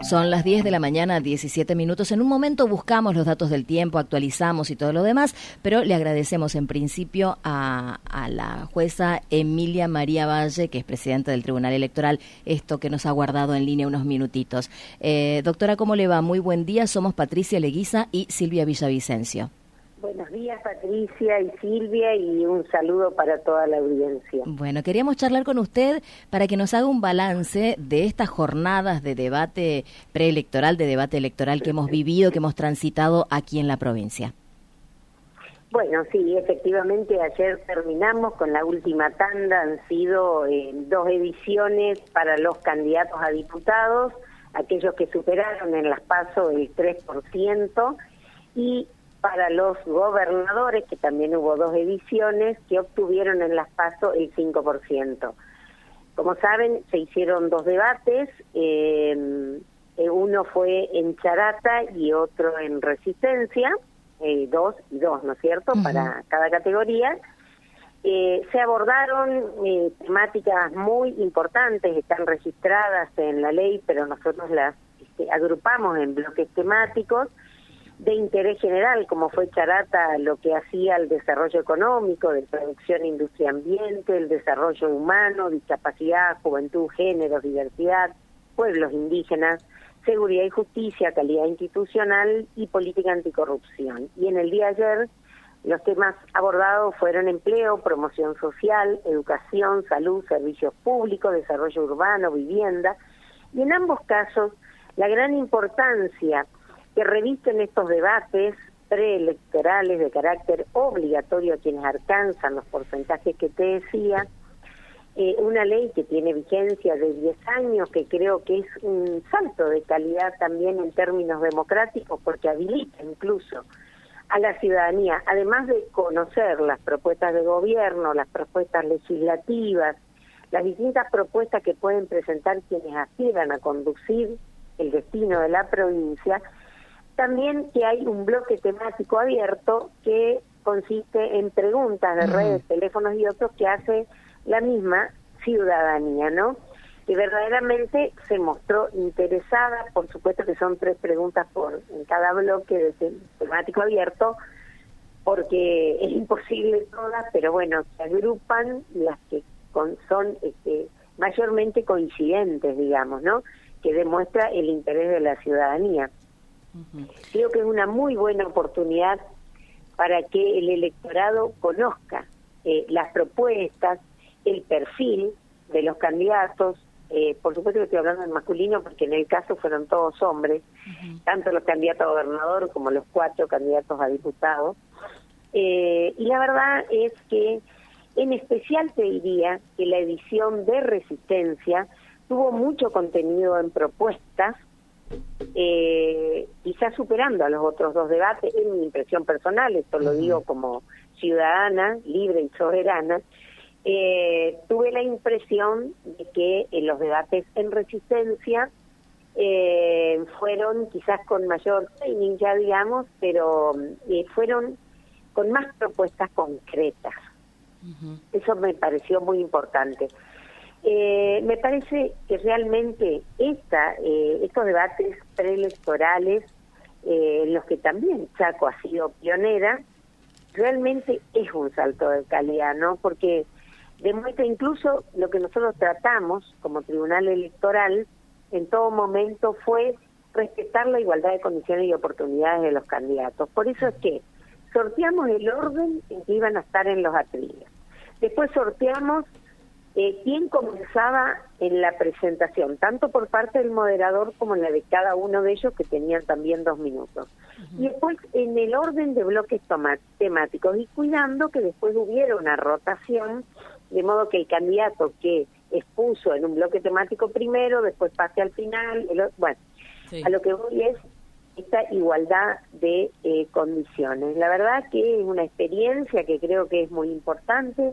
Son las 10 de la mañana, 17 minutos. En un momento buscamos los datos del tiempo, actualizamos y todo lo demás, pero le agradecemos en principio a la jueza Emilia María Valle, que es presidenta del Tribunal Electoral, esto que nos ha guardado en línea unos minutitos. Doctora, ¿cómo le va? Muy buen día. Somos Patricia Leguiza y Silvia Villavicencio. Buenos días, Patricia y Silvia, y un saludo para toda la audiencia. Bueno, queríamos charlar con usted para que nos haga un balance de estas jornadas de debate preelectoral, de debate electoral que hemos vivido, que hemos transitado aquí en la provincia. Bueno, sí, efectivamente, ayer terminamos con la última tanda. Han sido 2 ediciones para los candidatos a diputados, aquellos que superaron en las PASO el 3%, y para los gobernadores, que también hubo 2 ediciones, que obtuvieron en las PASO el 5%. Como saben, se hicieron 2 debates, uno fue en Charata y otro en Resistencia, 2 y 2, ¿no es cierto?, para cada categoría. Se abordaron temáticas muy importantes, están registradas en la ley, pero nosotros las agrupamos en bloques temáticos de interés general, como fue Charata, lo que hacía el desarrollo económico, de producción, industria, ambiente, el desarrollo humano, discapacidad, juventud, género, diversidad, pueblos indígenas, seguridad y justicia, calidad institucional y política anticorrupción. Y en el día de ayer, los temas abordados fueron empleo, promoción social, educación, salud, servicios públicos, desarrollo urbano, vivienda, y en ambos casos, la gran importancia que revisten estos debates preelectorales de carácter obligatorio a quienes alcanzan los porcentajes que te decía, una ley que tiene vigencia de 10 años, que creo que es un salto de calidad también en términos democráticos, porque habilita incluso a la ciudadanía, además de conocer las propuestas de gobierno, las propuestas legislativas, las distintas propuestas que pueden presentar quienes aspiran a conducir el destino de la provincia. También que hay un bloque temático abierto que consiste en preguntas de redes, teléfonos y otros que hace la misma ciudadanía, ¿no? Que verdaderamente se mostró interesada. Por supuesto que son 3 preguntas en cada bloque de temático abierto, porque es imposible todas, pero bueno, se agrupan las que son mayormente coincidentes, digamos, ¿no? Que demuestra el interés de la ciudadanía. Creo que es una muy buena oportunidad para que el electorado conozca las propuestas, el perfil de los candidatos. Por supuesto que estoy hablando en masculino porque en el caso fueron todos hombres, tanto los candidatos a gobernador como los 4 candidatos a diputado. Y la verdad es que en especial te diría que la edición de Resistencia tuvo mucho contenido en propuestas, quizás superando a los otros 2 debates, en mi impresión personal, esto lo digo como ciudadana, libre y soberana. Tuve la impresión de que en los debates en Resistencia fueron quizás con mayor training, ya digamos, pero fueron con más propuestas concretas. Eso me pareció muy importante. Me parece que realmente estos debates preelectorales, en los que también Chaco ha sido pionera, realmente es un salto de calidad, ¿no? Porque demuestra incluso lo que nosotros tratamos como Tribunal Electoral en todo momento fue respetar la igualdad de condiciones y oportunidades de los candidatos. Por eso es que sorteamos el orden en que iban a estar en los atriles. Después sorteamos quién comenzaba en la presentación, tanto por parte del moderador como en la de cada uno de ellos, que tenían también 2 minutos. Y después en el orden de bloques temáticos, y cuidando que después hubiera una rotación, de modo que el candidato que expuso en un bloque temático primero, después pase al final. A lo que voy es esta igualdad de condiciones. La verdad que es una experiencia que creo que es muy importante.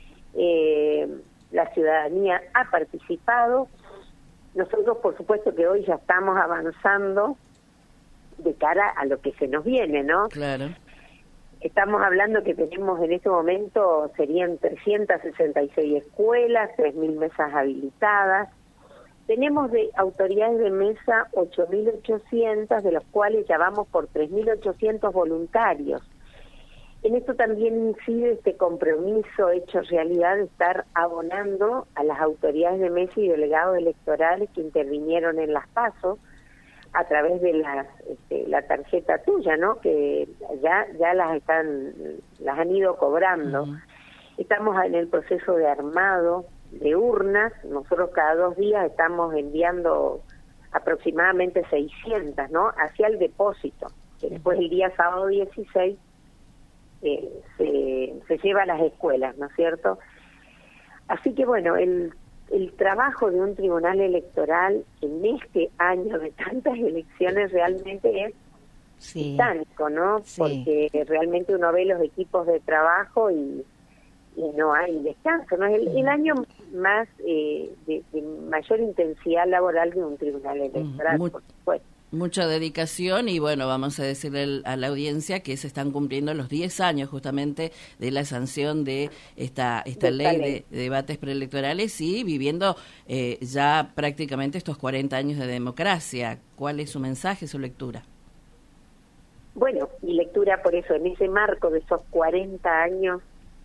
La ciudadanía ha participado. Nosotros, por supuesto, que hoy ya estamos avanzando de cara a lo que se nos viene, ¿no? Claro. Estamos hablando que tenemos en este momento, serían 366 escuelas, 3.000 mesas habilitadas, Tenemos de autoridades de mesa 8.800, de los cuales ya vamos por 3.800 voluntarios. En esto también incide este compromiso hecho realidad de estar abonando a las autoridades de mesa y delegados electorales que intervinieron en las PASO a través de la tarjeta tuya, ¿no? Que ya las han ido cobrando. Estamos en el proceso de armado de urnas. Nosotros cada 2 días estamos enviando aproximadamente 600, ¿no? Hacia el depósito, que después el día sábado 16 se lleva a las escuelas, ¿no es cierto? Así que bueno, el trabajo de un tribunal electoral en este año de tantas elecciones realmente es titánico, ¿no? Sí. Porque realmente uno ve los equipos de trabajo y no hay descanso, ¿no? Es el año más de mayor intensidad laboral de un tribunal electoral, por supuesto. Mucha dedicación y bueno, vamos a decirle a la audiencia que se están cumpliendo los 10 años justamente de la sanción de esta ley de debates preelectorales y viviendo ya prácticamente estos 40 años de democracia. ¿Cuál es su mensaje, su lectura? Bueno, mi lectura por eso, en ese marco de esos 40 años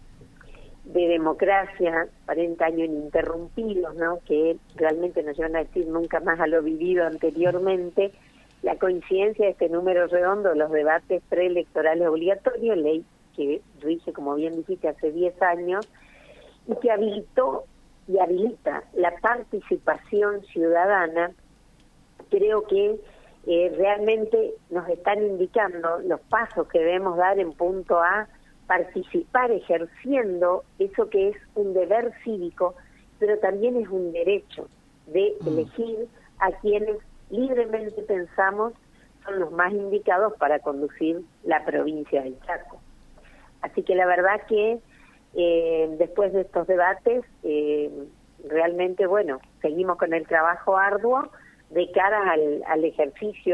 de democracia, 40 años ininterrumpidos, ¿no? Que realmente nos llevan a decir nunca más a lo vivido anteriormente, la coincidencia de este número redondo, los debates preelectorales obligatorios, ley que rige, como bien dijiste, hace 10 años, y que habilitó y habilita la participación ciudadana, creo que realmente nos están indicando los pasos que debemos dar en punto a participar ejerciendo eso que es un deber cívico, pero también es un derecho de elegir a quienes libremente pensamos son los más indicados para conducir la provincia del Chaco. Así que la verdad que después de estos debates, realmente, bueno, seguimos con el trabajo arduo de cara al ejercicio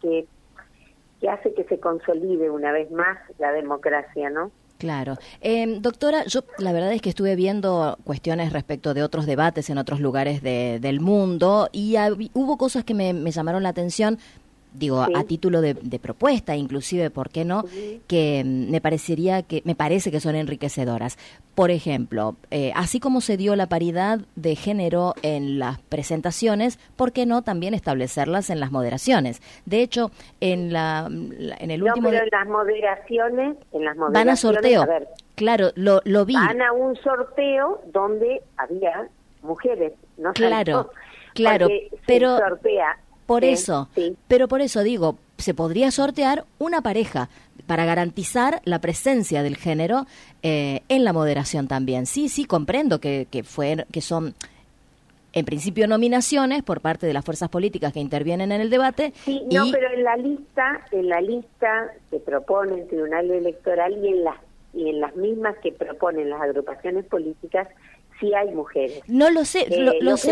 que hace que se consolide una vez más la democracia, ¿no? Claro. Doctora, yo la verdad es que estuve viendo cuestiones respecto de otros debates en otros lugares del mundo y hubo cosas que me llamaron la atención, digo, a título de propuesta, inclusive, ¿por qué no? Que me parece que son enriquecedoras. Por ejemplo, así como se dio la paridad de género en las presentaciones, ¿por qué no también establecerlas en las moderaciones? De hecho, en el último... pero en las moderaciones... Van a sorteo. A ver, claro, lo vi. Van a un sorteo donde había mujeres, ¿no? Claro, pero... sortea. Por eso, sí. Pero por eso digo, se podría sortear una pareja para garantizar la presencia del género en la moderación también. Sí, comprendo que son en principio nominaciones por parte de las fuerzas políticas que intervienen en el debate. Sí, no, pero en la lista que propone el Tribunal Electoral y en las mismas que proponen las agrupaciones políticas, sí hay mujeres. No lo sé, lo sé.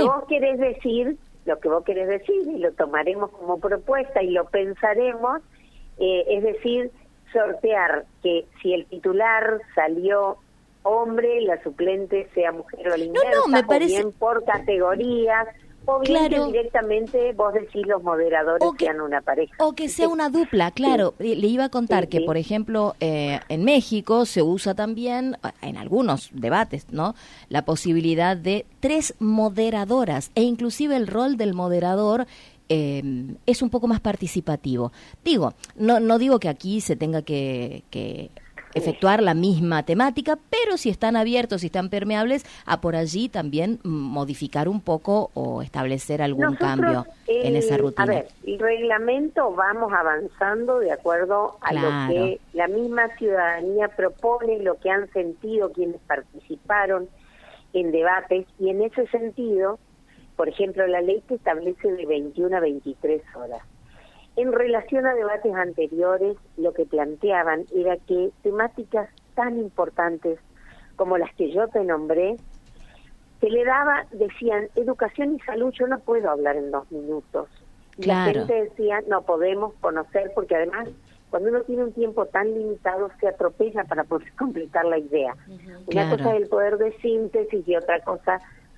Lo que vos querés decir, y lo tomaremos como propuesta y lo pensaremos, es decir, sortear que si el titular salió hombre, la suplente sea mujer o a la inversa, me parece... o bien por categorías, o bien que directamente vos decís los moderadores sean una pareja. O que sea una dupla, claro. Sí. Le iba a contar que, por ejemplo, en México se usa también, en algunos debates, ¿no?, la posibilidad de 3 moderadoras, e inclusive el rol del moderador es un poco más participativo. Digo, no digo que aquí se tenga que efectuar la misma temática, pero si están abiertos, si están permeables, a por allí también modificar un poco o establecer algún cambio en esa rutina. A ver, el reglamento vamos avanzando de acuerdo a lo que la misma ciudadanía propone, lo que han sentido quienes participaron en debates, y en ese sentido, por ejemplo, la ley que establece de 21 a 23 horas. En relación a debates anteriores, lo que planteaban era que temáticas tan importantes como las que yo te nombré, se le daba, decían, educación y salud, yo no puedo hablar en 2 minutos. Claro. La gente decía, no podemos conocer, porque además, cuando uno tiene un tiempo tan limitado, se atropella para poder completar la idea. Una cosa es el poder de síntesis y otra cosa...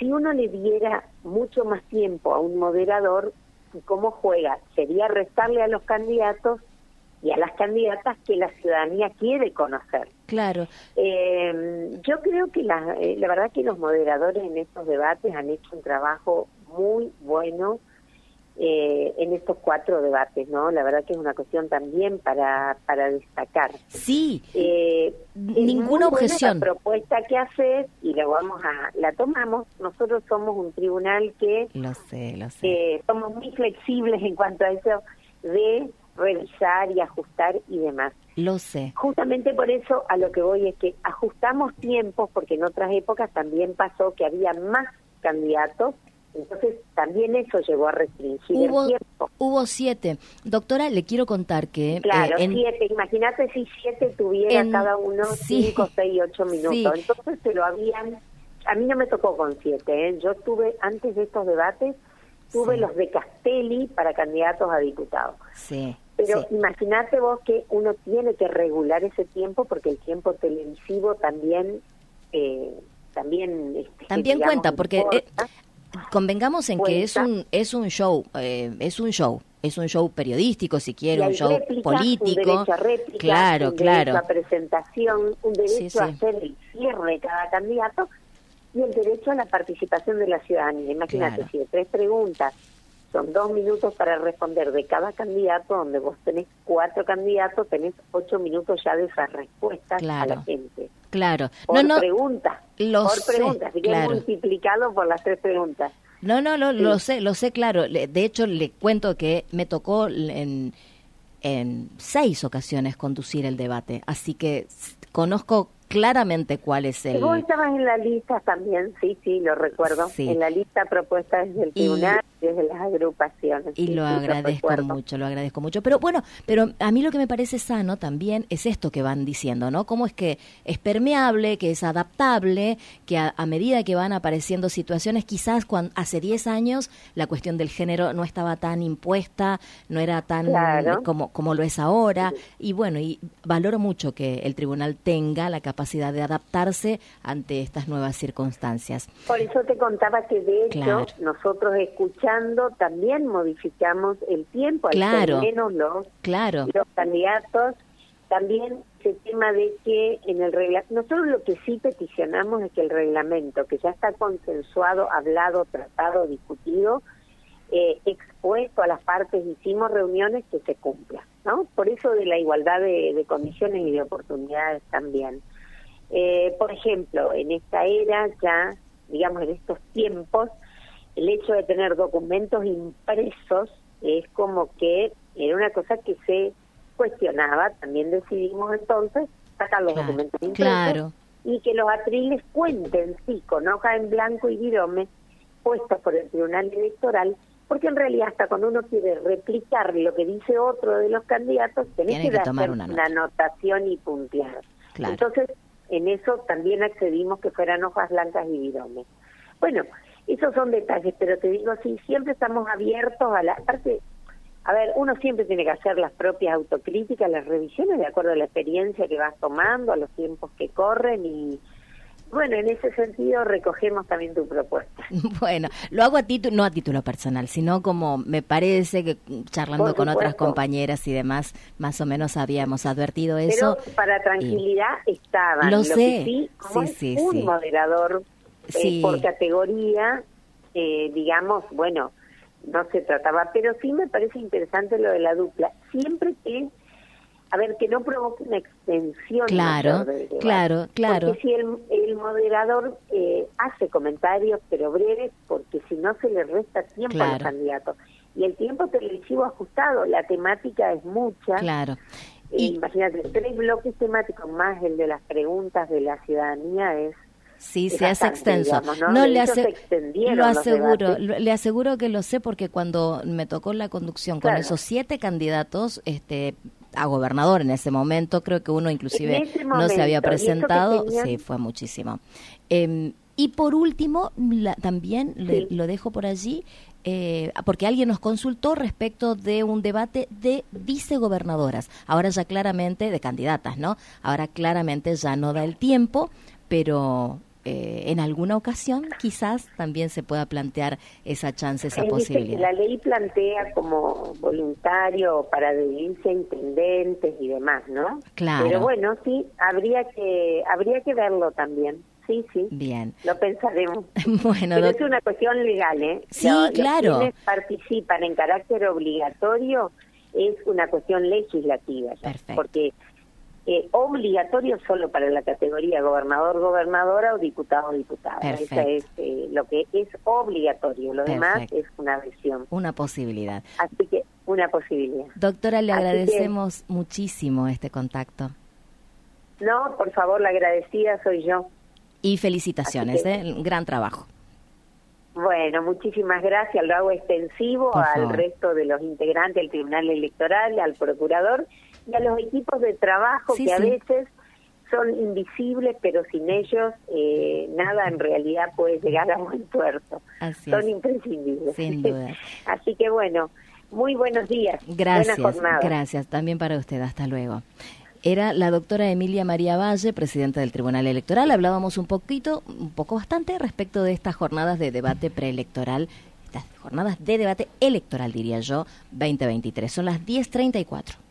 si uno le diera mucho más tiempo a un moderador, ¿cómo juega? Sería restarle a los candidatos y a las candidatas que la ciudadanía quiere conocer. Claro. Yo creo que la verdad que los moderadores en estos debates han hecho un trabajo muy bueno en estos 4 debates, ¿no? La verdad que es una cuestión también para destacar. Sí, ninguna objeción. La propuesta que haces y la tomamos. Nosotros somos un tribunal que lo sé. Somos muy flexibles en cuanto a eso de revisar y ajustar y demás. Lo sé. Justamente por eso a lo que voy es que ajustamos tiempos, porque en otras épocas también pasó que había más candidatos. Entonces, también eso llegó a restringir el tiempo. Hubo 7. Doctora, le quiero contar que... Claro, 7. Imagínate si 7 tuviera cada uno 5, 6, 8 minutos. Sí. Entonces, a mí no me tocó con 7. Yo tuve, antes de estos debates, los de Castelli para candidatos a diputados. Sí. Pero imagínate vos que uno tiene que regular ese tiempo, porque el tiempo televisivo también digamos, cuenta, porque... convengamos en que es un show periodístico, si quiere, un show réplica, político, un derecho a réplica, claro, un derecho a presentación, un derecho a hacer el cierre de cada candidato y el derecho a la participación de la ciudadanía. Imagínate, si de 3 preguntas son 2 minutos para responder de cada candidato, donde vos tenés 4 candidatos, tenés 8 minutos ya de esas respuestas a la gente. Claro. Por pregunta. Pregunta, así que multiplicado por las 3 preguntas. Lo sé, claro. De hecho, le cuento que me tocó en 6 ocasiones conducir el debate, así que conozco claramente cuál es el... Vos estabas en la lista también, sí, lo recuerdo, en la lista propuesta desde el tribunal, desde las agrupaciones. Y lo agradezco mucho. Pero bueno, a mí lo que me parece sano también es esto que van diciendo, ¿no? Cómo es que es permeable, que es adaptable, que a medida que van apareciendo situaciones, quizás hace 10 años la cuestión del género no estaba tan impuesta, no era tan como lo es ahora, y bueno, y valoro mucho que el tribunal tenga la capacidad de adaptarse ante estas nuevas circunstancias. Por eso te contaba que de hecho nosotros escuchando también modificamos el tiempo, al ser menos los candidatos, también ese tema de que en el reglamento, nosotros lo que sí peticionamos es que el reglamento, que ya está consensuado, hablado, tratado, discutido, expuesto a las partes, hicimos reuniones, que se cumpla, ¿no? Por eso de la igualdad de condiciones y de oportunidades también. Por ejemplo, en esta era ya, digamos, en estos tiempos, el hecho de tener documentos impresos es como que era una cosa que se cuestionaba. También decidimos entonces sacar los documentos impresos y que los atriles cuenten, con hoja en blanco y virome puestos por el Tribunal Electoral, porque en realidad hasta cuando uno quiere replicar lo que dice otro de los candidatos, tenés que hacer una anotación y puntear. Entonces, en eso también accedimos que fueran hojas blancas y viromes. Bueno, esos son detalles, pero te digo, sí, siempre estamos abiertos a la parte. A ver, uno siempre tiene que hacer las propias autocríticas, las revisiones de acuerdo a la experiencia que vas tomando, a los tiempos que corren y bueno, en ese sentido recogemos también tu propuesta. Bueno, lo hago no a título personal, sino como me parece que charlando con otras compañeras y demás, más o menos habíamos advertido eso. Pero para tranquilidad estaban. Lo sé. Que sí, un moderador por categoría, digamos, bueno, no se trataba, pero sí me parece interesante lo de la dupla. Siempre que que no provoque una extensión. Claro. Porque si el moderador hace comentarios, pero breves, porque si no se le resta tiempo a los candidatos. Y el tiempo televisivo ajustado, la temática es mucha. Imagínate, 3 bloques temáticos más el de las preguntas de la ciudadanía es... Sí, se hace extenso. Digamos, ¿no? Le aseguro que lo sé porque cuando me tocó la conducción con esos 7 candidatos, a gobernador en ese momento, creo que uno inclusive no se había presentado, fue muchísimo. Y por último, también lo dejo por allí, porque alguien nos consultó respecto de un debate de vicegobernadoras, ahora ya claramente, de candidatas, ¿no? Ahora claramente ya no da el tiempo, pero en alguna ocasión quizás también se pueda plantear esa chance, esa posibilidad. La ley plantea como voluntario para adherirse a intendentes y demás, ¿no? Claro. Pero bueno, sí, habría que verlo también. Sí, sí. Bien. Lo pensaremos. Bueno, pero es una cuestión legal, ¿eh? Sí, claro. Quienes participan en carácter obligatorio es una cuestión legislativa. ¿Ya? Perfecto. Porque obligatorio solo para la categoría gobernador, gobernadora o diputado, diputada. Perfecto. Esa es lo que es obligatorio. Lo Perfecto. demás es una adhesión. Una posibilidad. Así que una posibilidad. Doctora, le Así agradecemos muchísimo este contacto. No, por favor, la agradecida soy yo. Y felicitaciones, gran trabajo. Bueno, muchísimas gracias. Lo hago extensivo al resto de los integrantes del Tribunal Electoral, al procurador y a los equipos de trabajo a veces son invisibles, pero sin ellos nada en realidad puede llegar a buen puerto. Son imprescindibles. Sin duda. Así que bueno, muy buenos días. Gracias, buena jornada. Gracias. También para usted. Hasta luego. Era la doctora Emilia María Valle, presidenta del Tribunal Electoral. Hablábamos un poco bastante respecto de estas jornadas de debate preelectoral, estas jornadas de debate electoral, diría yo, 2023. Son las 10:34.